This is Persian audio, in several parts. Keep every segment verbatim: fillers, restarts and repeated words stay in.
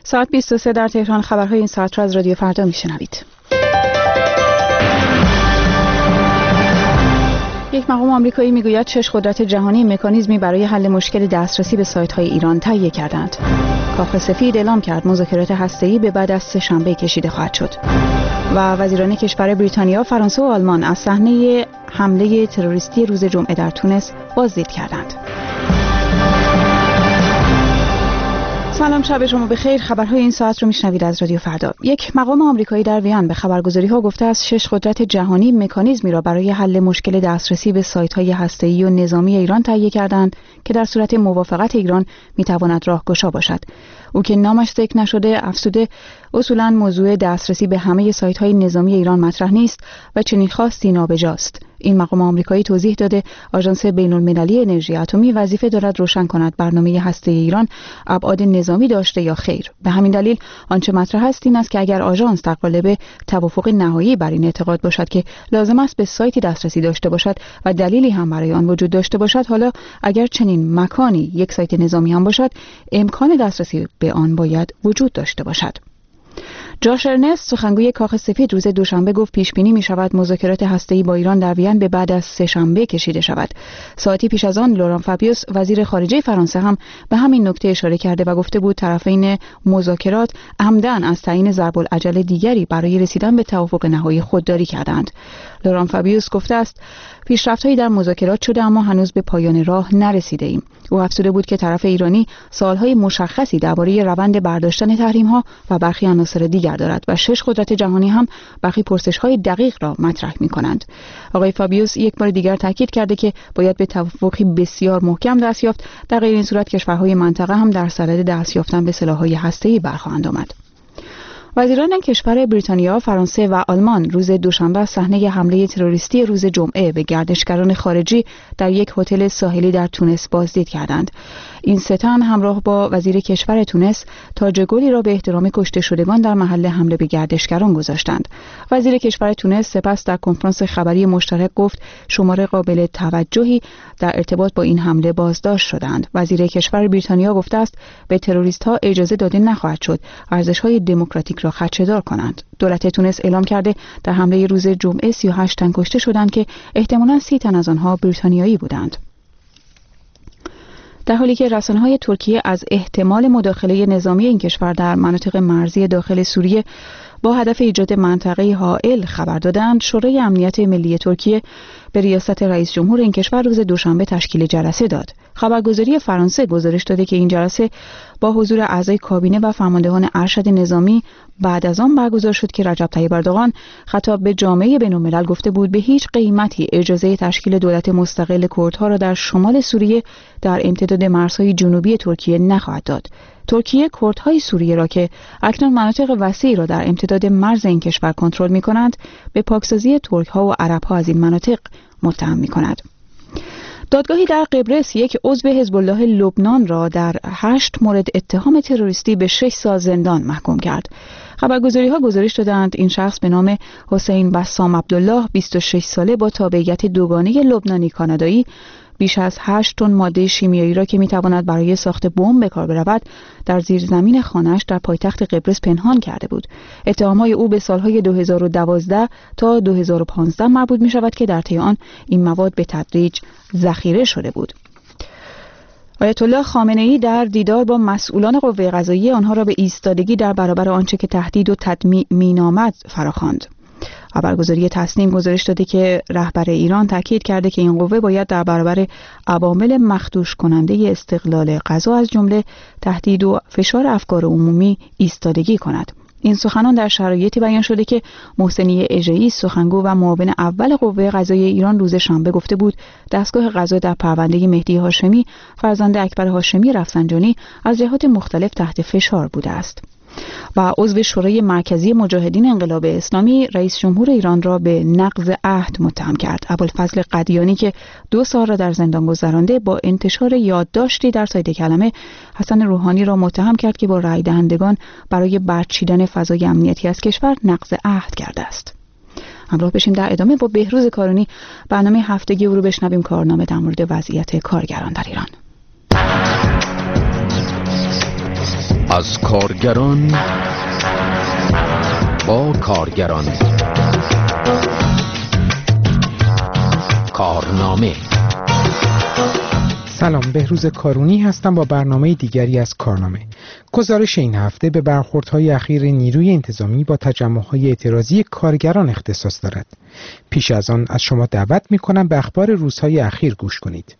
ساعت بیست و سه در تهران. خبرهای این ساعت را از رادیو فردا میشنوید. یک مقام آمریکایی میگوید شش قدرت جهانی مکانیزمی برای حل مشکل دسترسی به سایت‌های ایران تهیه کردند. کاخ سفید اعلام کرد مذاکرات هسته‌ای به بعد از سه شنبه کشیده خواهد شد. و وزیران کشور بریتانیا، فرانسه و آلمان از صحنه حمله تروریستی روز جمعه در تونس بازدید کردند. سلام، شب شما بخیر. خبرهای این ساعت رو میشنوید از رادیو فردا. یک مقام آمریکایی در وین به خبرگزاری‌ها گفته است شش قدرت جهانی مکانیزمی را برای حل مشکل دسترسی به سایت‌های هسته‌ای و نظامی ایران تهیه کردند که در صورت موافقت ایران میتواند راهگشا باشد. او که نامش ذکر نشده افزوده اصولاً موضوع دسترسی به همه سایت‌های نظامی ایران مطرح نیست و چنین خواستی نابجاست. این مقام آمریکایی توضیح داده آژانس بین‌المللی انرژی اتمی وظیفه دارد روشن کند برنامه هسته‌ای ایران ابعاد نظامی داشته یا خیر. به همین دلیل آنچه مطرح است این است که اگر آژانس در قالب توافق نهایی بر این اعتقاد باشد که لازم است به سایتی دسترسی داشته باشد و دلیلی هم برای آن وجود داشته باشد، حالا اگر چنین مکانی یک سایت نظامی هم باشد، امکان دسترسی به آن باید وجود داشته باشد. جاش ارنست، سخنگوی کاخ سفید، روز دوشنبه گفت پیش بینی می شود مذاکرات هسته‌ای با ایران در وین به بعد از سه شنبه کشیده شود. ساعتی پیش از آن لوران فابیوس، وزیر خارجه فرانسه، هم به همین نکته اشاره کرده و گفته بود طرفین مذاکرات عمدن از تعیین ضرب العجل دیگری برای رسیدن به توافق نهایی خودداری کردند. لوران فابیوس گفته است پیشرفت‌هایی در مذاکرات شده اما هنوز به پایان راه نرسیده ایم. او افزوده بود که طرف ایرانی سالهای مشخصی درباره روند برداشتن تحریم‌ها و برخی عناصر دیگر دارد و شش قدرت جهانی هم برخی پرسش‌های دقیق را مطرح می‌کنند. آقای فابیوس یک بار دیگر تاکید کرده که باید به توافقی بسیار محکم دست یافت، در غیر این صورت کشورهای منطقه هم در صدد دست یافتن به سلاح‌های هسته‌ای برخواهند آمد. وزیران کشور بریتانیا، فرانسه و آلمان روز دوشنبه صحنه حمله تروریستی روز جمعه به گردشگران خارجی در یک هتل ساحلی در تونس بازدید کردند. این سه تن همراه با وزیر کشور تونس تاج گلی را به احترام کشته شدگان در محل حمله به گردشگران گذاشتند. وزیر کشور تونس سپس در کنفرانس خبری مشترک گفت شمار قابل توجهی در ارتباط با این حمله بازداشت شدند. وزیر کشور بریتانیا گفته است به تروریست‌ها اجازه داده نخواهد شد ارزش‌های دموکراتیک را خدشه‌دار کنند. دولت تونس اعلام کرده در حمله روز جمعه سی و هشت تن کشته شدند که احتمالاً سی تن از آنها بریتانیایی بودند. در حالی که رسانه‌های ترکیه از احتمال مداخله نظامی این کشور در مناطق مرزی داخل سوریه با هدف ایجاد منطقه حائل خبر دادند، شورای امنیت ملی ترکیه به ریاست رئیس جمهور این کشور روز دوشنبه تشکیل جلسه داد. خبرگزاری فرانسه گزارش داده که این جلسه با حضور اعضای کابینه و فرماندهان ارشد نظامی بعد از آن برگزار شد که رجب طیب اردوغان خطاب به جامعه بین‌الملل گفته بود به هیچ قیمتی اجازه تشکیل دولت مستقل کردها را در شمال سوریه در امتداد مرزهای جنوبی ترکیه نخواهد داد. ترکیه کردهای سوریه را که اکنون مناطق وسیعی را در امتداد مرز این کشور کنترل می‌کنند به پاکسازی ترک‌ها و عرب‌ها از این مناطق متهم می‌کند. دادگاهی در قبرس یک عضو حزب الله لبنان را در هشت مورد اتهام تروریستی به شش سال زندان محکوم کرد. خبرگزاری‌ها گزارش دادند این شخص به نام حسین بسام عبدالله، بیست و شش ساله، با تابعیت دوگانه لبنانی کانادایی، بیش از هشت تن ماده شیمیایی را که میتواند برای ساخت بمب به کار برود در زیرزمین خانه‌اش در پایتخت قبرس پنهان کرده بود. اتهامات او به سالهای دو هزار و دوازده تا دو هزار و پانزده مربوط می شود که در طی آن این مواد به تدریج ذخیره شده بود. آیت الله خامنه‌ای در دیدار با مسئولان قوه قضاییه آنها را به ایستادگی در برابر آنچه که تهدید و تطمیع می‌نامد فراخواند. خبرگزاری تسنیم گزارش داده که رهبر ایران تاکید کرده که این قوه باید در برابر عوامل مخدوش کننده استقلال غذا از جمله تهدید و فشار افکار عمومی ایستادگی کند. این سخنان در شرایطی بیان شده که محسنی اژه‌ای، سخنگو و معاون اول قوه قضاییه ایران، روز شنبه گفته بود دستگاه قضا در پرونده مهدی هاشمی فرزند اکبر هاشمی رفسنجانی از جهات مختلف تحت فشار بوده است. و عضو شورای مرکزی مجاهدین انقلاب اسلامی رئیس جمهور ایران را به نقض عهد متهم کرد. ابوالفضل قدیانی که دو سال را در زندان گذرانده با انتشار یادداشتی در سایت کلمه حسن روحانی را متهم کرد که با رای دهندگان برای برچیدن فضای امنیتی از کشور نقض عهد کرده است. همراه بشیم در ادامه با بهروز کارونی برنامه هفتگی او رو بشنویم، کارنامه در مورد وضعیت کارگران در ایران. از کارگران با کارگران. کارنامه. سلام، بهروز کارونی هستم با برنامه دیگری از کارنامه. گزارش این هفته به برخوردهای اخیر نیروی انتظامی با تجمع‌های اعتراضی کارگران اختصاص دارد. پیش از آن از شما دعوت می‌کنم به اخبار روزهای اخیر گوش کنید.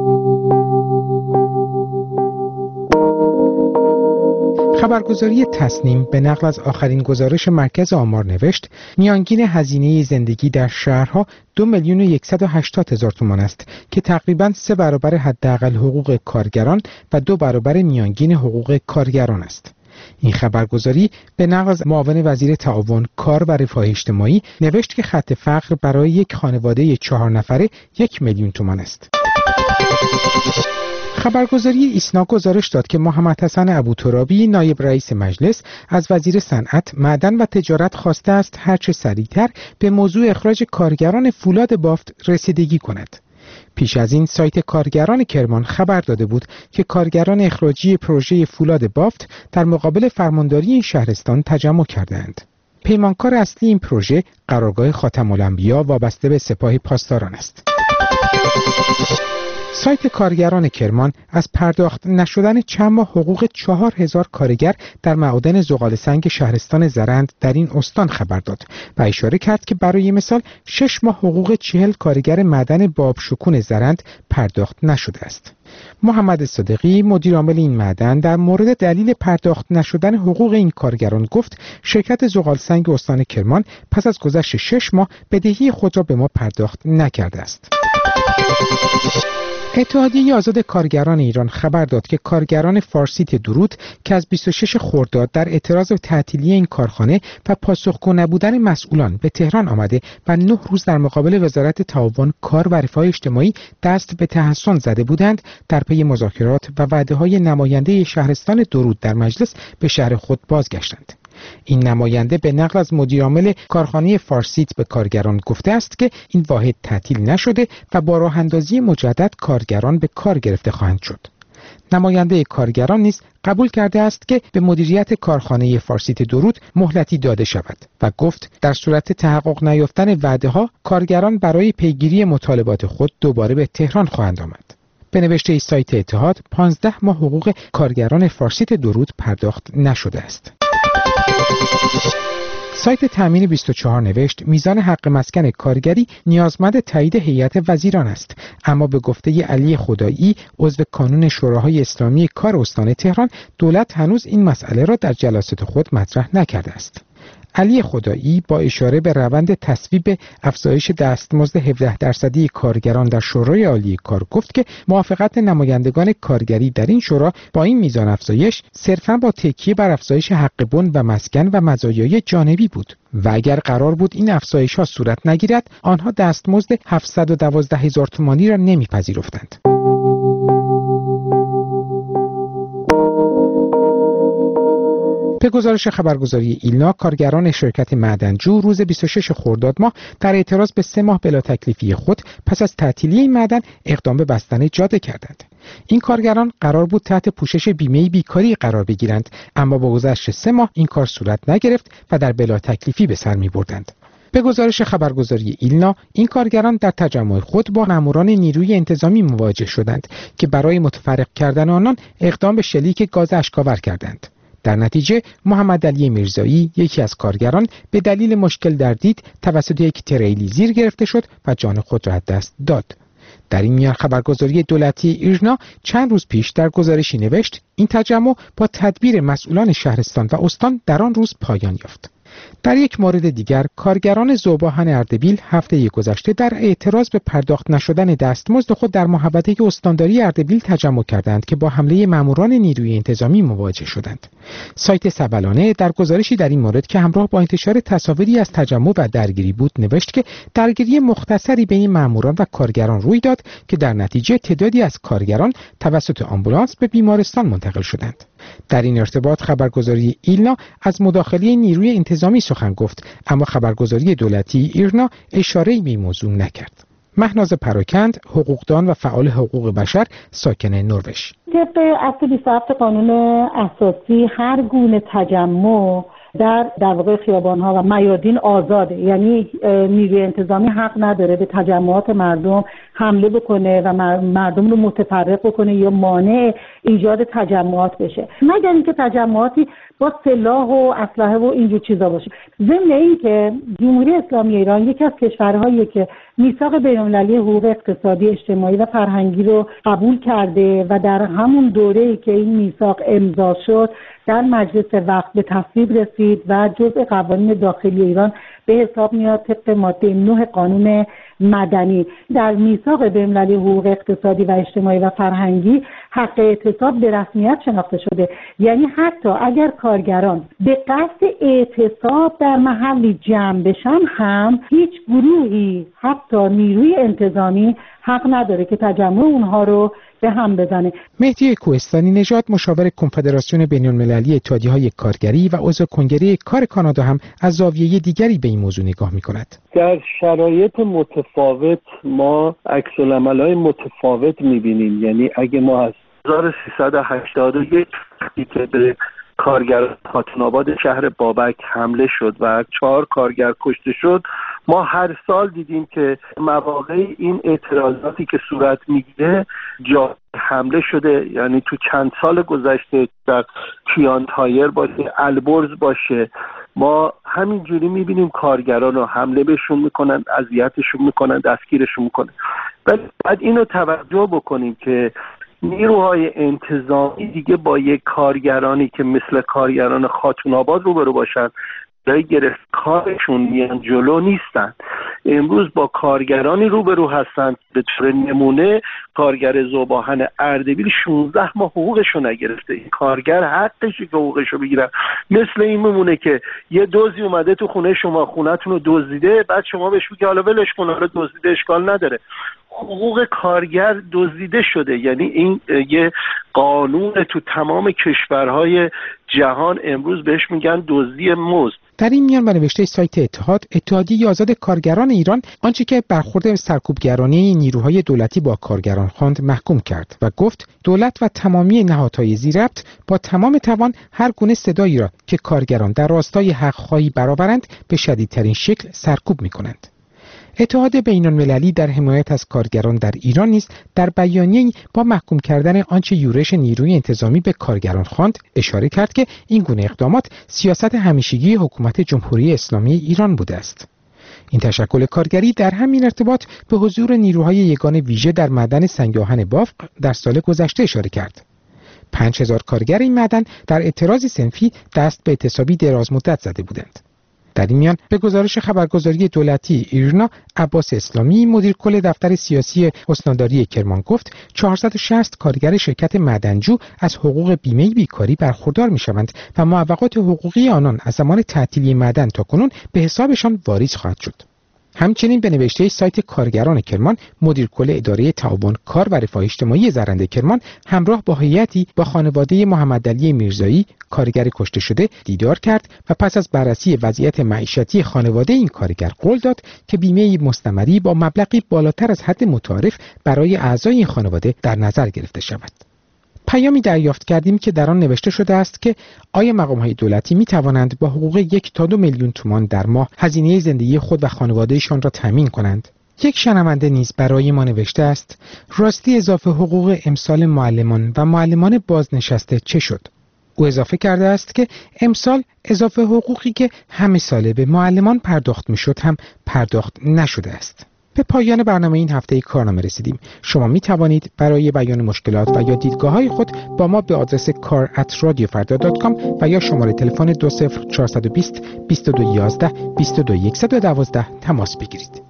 خبرگزاری تصنیم به نقل از آخرین گزارش مرکز آمار نوشت میانگین هزینه زندگی در شهرها دو میلیون و صد و هشتاد هزار تومان است که تقریباً سه برابر حداقل حقوق کارگران و دو برابر میانگین حقوق کارگران است. این خبرگزاری به نقل از معاون وزیر تعاون، کار و رفاه اجتماعی نوشت که خط فقر برای یک خانواده چهار نفره یک میلیون تومان است. خبرگزاری ایسنا گزارش داد که محمد حسن ابوترابی نایب رئیس مجلس از وزیر صنعت، معدن و تجارت خواسته است هرچه سریعتر به موضوع اخراج کارگران فولاد بافت رسیدگی کند. پیش از این سایت کارگران کرمان خبر داده بود که کارگران اخراجی پروژه فولاد بافت در مقابل فرمانداری این شهرستان تجمع کردند. پیمانکار اصلی این پروژه قرارگاه خاتم الانبیا وابسته به سپاه پاسداران است. سایت کارگران کرمان از پرداخت نشدن چند ماه حقوق چهار هزار کارگر در معادن زغال سنگ شهرستان زرند در این استان خبر داد و اشاره کرد که برای مثال شش ماه حقوق چهل کارگر معدن بابشکون زرند پرداخت نشده است. محمد صادقی مدیر عامل این معدن در مورد دلیل پرداخت نشدن حقوق این کارگران گفت شرکت زغال سنگ استان کرمان پس از گذشت شش ماه بدهی خود را به ما پرداخت نکرده است. اتحادیه آزاد کارگران ایران خبر داد که کارگران فارسیت درود که از بیست و شش خرداد در اعتراض به تعطیلی این کارخانه و پاسخگو نبودن مسئولان به تهران آمده و نه روز در مقابل وزارت تعاون، کار و رفاه اجتماعی دست به تحصن زده بودند، در پی مذاکرات و وعده‌های نماینده شهرستان درود در مجلس به شهر خود بازگشتند. این نماینده به نقل از مدیر عامل کارخانه فارسیت به کارگران گفته است که این واحد تعطیل نشده و با راه اندازی مجدد کارگران به کار گرفته خواهند شد. نماینده کارگران نیز قبول کرده است که به مدیریت کارخانه فارسیت درود مهلتی داده شود و گفت در صورت تحقق نیافتن وعده‌ها کارگران برای پیگیری مطالبات خود دوباره به تهران خواهند آمد. به نوشته سایت اتحاد پانزده ماه حقوق کارگران فارسیت درود پرداخت نشده است. سایت تامین بیست و چهار نوشت میزان حق مسکن کارگری نیازمند تایید هیئت وزیران است، اما به گفته علی خدایی عضو کانون شوراهای اسلامی کار استان تهران دولت هنوز این مسئله را در جلسات خود مطرح نکرده است. علی خدایی با اشاره به روند تصویب افزایش دستمزد هفده درصدی کارگران در شورای عالی کار گفت که موافقت نمایندگان کارگری در این شورا با این میزان افزایش صرفاً با تکیه بر افزایش حق بن و مسکن و مزایای جانبی بود و اگر قرار بود این افزایش ها صورت نگیرد آنها دستمزد هفتصد و دوازده هزار تومانی را نمیپذیرفتند. به گزارش خبرگزاری ایلنا، کارگران شرکت معدنجو روز بیست و شش خرداد ماه در اعتراض به سه ماه بلا تکلیفی خود پس از تعطیلی این معدن اقدام به بستن جاده کردند. این کارگران قرار بود تحت پوشش بیمه بیکاری قرار بگیرند، اما با گذشت سه ماه این کار صورت نگرفت و در بلا تکلیفی به سر می‌بردند. به گزارش خبرگزاری ایلنا، این کارگران در تجمع خود با ماموران نیروی انتظامی مواجه شدند که برای متفرق کردن آنان اقدام به شلیک گاز اشک‌آور کردند. در نتیجه محمد علی میرزایی یکی از کارگران به دلیل مشکل در دید توسط یک تریلی زیر گرفته شد و جان خود را از دست داد. در این میان خبرگزاری دولتی ایرنا چند روز پیش در گزارشی نوشت این تجمع با تدبیر مسئولان شهرستان و استان در آن روز پایان یافت. در یک مورد دیگر کارگران ذوب‌آهن اردبیل هفته گذشته در اعتراض به پرداخت نشدن دستمزد خود در محوطه استانداری اردبیل تجمع کردند که با حمله ماموران نیروی انتظامی مواجه شدند. سایت سبلانه در گزارشی در این مورد که همراه با انتشار تصاویری از تجمع و درگیری بود نوشت که درگیری مختصری بین ماموران و کارگران روی داد که در نتیجه تعدادی از کارگران توسط آمبولانس به بیمارستان منتقل شدند. در این ارتباط خبرگزاری ایلنا از مداخله نیروی انتظامی سخن گفت، اما خبرگزاری دولتی ایرنا اشاره‌ای به این موضوع نکرد. مهناز پراکند، حقوقدان و فعال حقوق بشر ساکن نروژ. طبق اصل بیست و هفت قانون اساسی هر گونه تجمع در در واقع خیابان‌ها و میادین آزاده، یعنی نیروی انتظامی حق نداره به تجمعات مردم حمله بکنه و مردم رو متفرق بکنه یا مانع ایجاد تجمعات بشه، مگر اینکه تجمعاتی با سلاح و اسلحه و اینجور چیزا باشه. ضمن اینکه جمهوری اسلامی ایران یکی از کشورهایی که میثاق بین‌المللی حقوق اقتصادی، اجتماعی و فرهنگی رو قبول کرده و در همون دوره‌ای که این میثاق امضا شد در مجلس وقت به تصویب رسید و جزء قوانین داخلی ایران به حساب میاد طبق ماده نه قانون مدنی. در میثاق بین‌المللی حقوق اقتصادی و اجتماعی و فرهنگی حق اعتصاب به رسمیت شناخته شده، یعنی حتی اگر کارگران به قصد اعتصاب در محلی جمع بشن هم هیچ گروهی حتی نیروی انتظامی حق نداره که تجمع اونها رو به هم بزنه. مهدی کوهستانی نژاد، مشاور کنفدراسیون بین‌المللی اتحادیه‌های کارگری و عضو کنگره کار کانادا، هم از زاویه دیگری به این موضوع نگاه می‌کند. در شرایط متفاوت ما عکس‌العمل‌های متفاوت می‌بینیم. یعنی اگه ما از هزار و سیصد و هشتاد و یک که به کارگر خاتون شهر بابک حمله شد و چهار کارگر کشته شد، ما هر سال دیدیم که مواقع این اعتراضاتی که صورت میگیره جا حمله شده. یعنی تو چند سال گذشته در کیان تایر باشه، البرز باشه، ما همینجوری میبینیم کارگران رو حمله بهشون میکنن، اذیتشون میکنن، دستگیرشون میکنن. ولی باید اینو توجه بکنیم که نیروهای انتظامی دیگه با یک کارگرانی که مثل کارگران خاتون آباد روبرو باشن برای گرفت کارشون میان جلو نیستن. امروز با کارگرانی روبرو هستند، به طور نمونه کارگر ذوباهن اردبیل شانزده ماه حقوقشو نگرفته. این کارگر حقشه که حقوقشو بگیرن. مثل این میمونه که یه دزدی اومده تو خونه شما، خونه‌تون رو دزدیده، بعد شما بهش میگی حالا ولش کن، حالا دزدیده اشکال نداره. حقوق کارگر دزدیده شده. یعنی این یه قانون تو تمام کشورهای جهان امروز بهش میگن دزدی مزد. در این میان به نوشته سایت اتحاد، اتحادیه آزاد کارگران ایران آنچه که برخورد سرکوبگرانه نیروهای دولتی با کارگران خواند محکوم کرد و گفت دولت و تمامی نهادهای ذی‌ربط با تمام توان هر گونه صدایی را که کارگران در راستای حق‌خواهی برآورند به شدیدترین شکل سرکوب می‌کنند. اتحاد بین‌المللی در حمایت از کارگران در ایران نیز در بیانیه‌ای با محکوم کردن آنچه یورش نیروی انتظامی به کارگران خواند اشاره کرد که این گونه اقدامات سیاست همیشگی حکومت جمهوری اسلامی ایران بوده است. این تشکل کارگری در همین ارتباط به حضور نیروهای یگان ویژه در معدن سنگ‌آهن بافق در سال گذشته اشاره کرد. پنج هزار کارگر این معدن در اعتراض صنفی دست به اعتصابی دراز مدت زده بودند. در این میان به گزارش خبرگزاری دولتی ایرنا، عباس اسلامی، مدیر کل دفتر سیاسی استانداری کرمان گفت چهارصد و شصت کارگر شرکت معدنجو از حقوق بیمه بیکاری برخوردار می‌شوند و معوقات حقوقی آنان از زمان تعطیلی معدن تا کنون به حسابشان واریز خواهد شد. همچنین به نوشته سایت کارگران کرمان، مدیر کل اداره تعاون کار و رفاه اجتماعی زرنده کرمان همراه با هیئتی با خانواده محمدعلی میرزایی، کارگر کشته شده، دیدار کرد و پس از بررسی وضعیت معیشتی خانواده این کارگر قول داد که بیمه مستمری با مبلغی بالاتر از حد متعارف برای اعضای این خانواده در نظر گرفته شود. پیامی دریافت کردیم که در آن نوشته شده است که آیا مقام‌های دولتی می توانند با حقوق یک تا دو میلیون تومان در ماه هزینه زندگی خود و خانوادهشان را تامین کنند. یک شنونده نیز برای ما نوشته است راستی اضافه حقوق امسال معلمان و معلمان بازنشسته چه شد؟ او اضافه کرده است که امسال اضافه حقوقی که همه ساله به معلمان پرداخت میشد هم پرداخت نشده است. به پایان برنامه این هفته کارنامه رسیدیم. شما می توانید برای بیان مشکلات و یا دیدگاه‌های خود با ما به آدرس کار ات رادیو فردا دات کام و یا شماره تلفن دو صفر چهار دو صفر بیست و دو یازده بیست و دو صد و دوازده تماس بگیرید.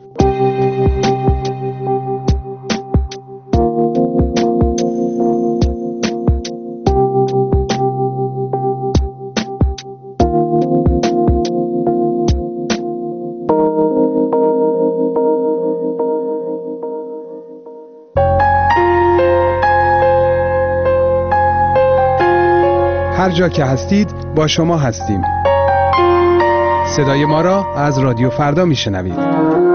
هر جا که هستید با شما هستیم. صدای ما را از رادیو فردا میشنوید.